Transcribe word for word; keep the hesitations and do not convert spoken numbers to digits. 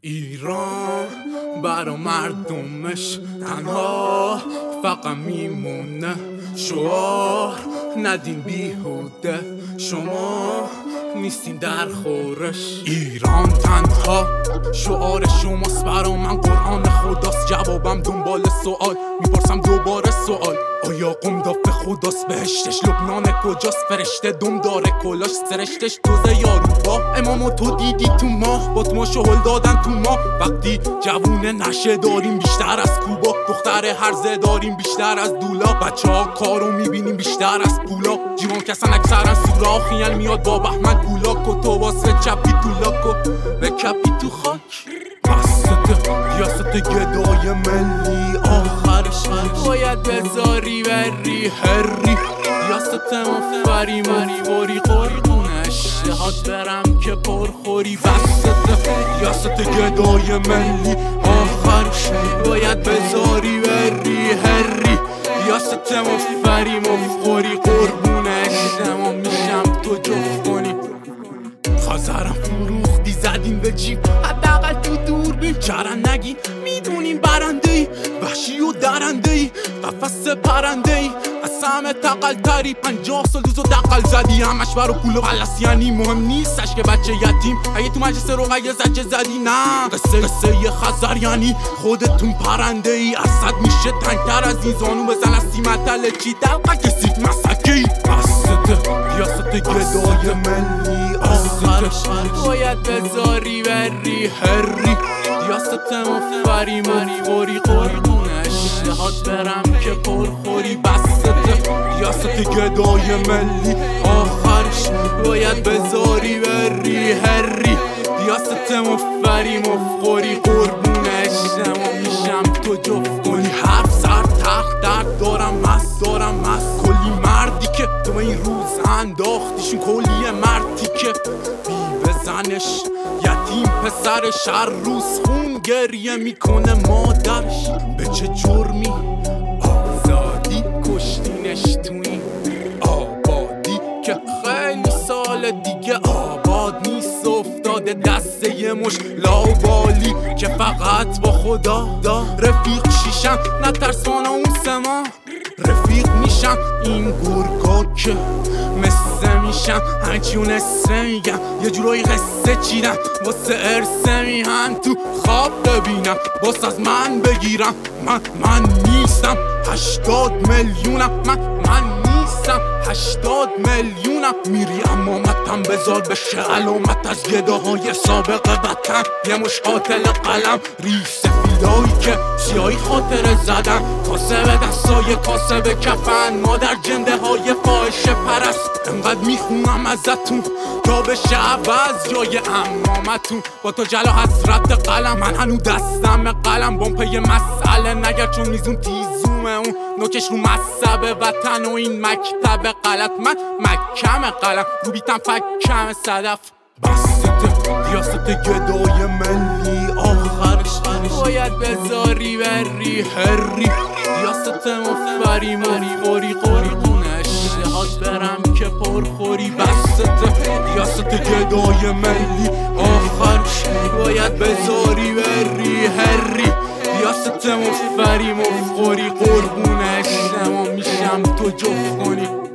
ایران برا مردمش تنها فقط میمونه شعار ندین بیهوده شما نیستین در خورش. ایران تنها شعار شماست، برا من قرآن خداست. جوابم دنبال سوال میپرسم دوباره سوال، آیا قمداف خداست؟ بهشتش لبنان کجاست؟ فرشته دم داره کلاش سرشتش دوزه یارو با امامو تو دیدی تو ماه با تماشا هل دادن تو ما. وقتی جوونه نشه داریم بیشتر از کوبا، دختر هرزه داریم بیشتر از دولا، بچه ها کارو میبینیم بیشتر از پولا. جیوان کسن اکثرن سوراخیان میاد با بحمد گولاک و تو واسه چپی تو لاکو و کپی تو خاک. قصد ریاست گدای ملی آخرش باید بذاری بری هری. ریاست مفری مفری قربونش دهات برم که پرخوری. بسته ریاست گدای ملی آخرش باید بذاری بری هری. ریاست مفری مفری قربونش دما میشم تو جفت کنی. خازرم فروختی زدیم به جیب حداقل تو دوربین چرن نگی میدونیم برنده ای وحشی و درنده ای قفس پرنده ای از همه تقل تری. پنجاه سال دوزو دقل زدی همش برا پول و غلس، یعنی مهم نیستش که بچه یتیم اگه تو مجلس روغی زجه زدی. نه قصه قصه یه خزر یعنی خودتون پرنده ای. اصد میشه تنگتر از این زانو بزن از سیمتل چی دلقه کسی مسکه ای. قصد ریاست گدای ملی آخرش باید بذاری بری هری. ریاست مفری مفری قربونش دهات برم که پرخوری. بسته ریاست گدای ملی آخرش باید بذاری بری هری. ریاست مفری مفری قربونش دما میشم تو جفت کنی. حرف سر تخت درد دارم مست دارم مست کلی مردی که تو این روز انداختیشون کلیه مردی که بی بزنش یتیم پسرش هر روز خون گریه میکنه مادرش. به چه جرمی آزادی کشتینش تو این آبادی که خیلی سال دیگه آباد نیست، افتاده دسته یه مش لاوالی که فقط با خدا دا رفیق شیشن نترسان اون سما رفیق میشن. این گرگا که مثل میشن هرچی اون اسه میگن یه جورایی قصه چیدن واسه ارسه میهن تو خواب ببینم باس از من بگیرم. من من نیستم هشتاد میلیونم من من نیستم هشتاد میلیونم. میری امامتم بذار بشه علامت از گداهای سابق وطن. یه مش قاتل قلم ریس سفیدایی که سیاهی خاطره زدن کاسه به دستای کاسه به کفن. ما در جنده های فاحشه پرست انقدر میخونم ازتون تا بشه عوض جای امامتون. با تو جلا حسرت قلم من هنو دستم قلم بام پی مسئله نگر چون میزون تیزومه اون نوکش رو مصب وطن و این مکتب غلط. من مکم قلم رو بیتم فکم صدف. بسته ریاست گدای ملی آخرش باید بذاری بری هری. ریاست مفری مفری قربونش دهات برم که پرخوری. بسته ریاست گدای ملی آخرش باید بذاری بری هری. ریاست مفری مفری قربونش دما میشم تو جفت کنی.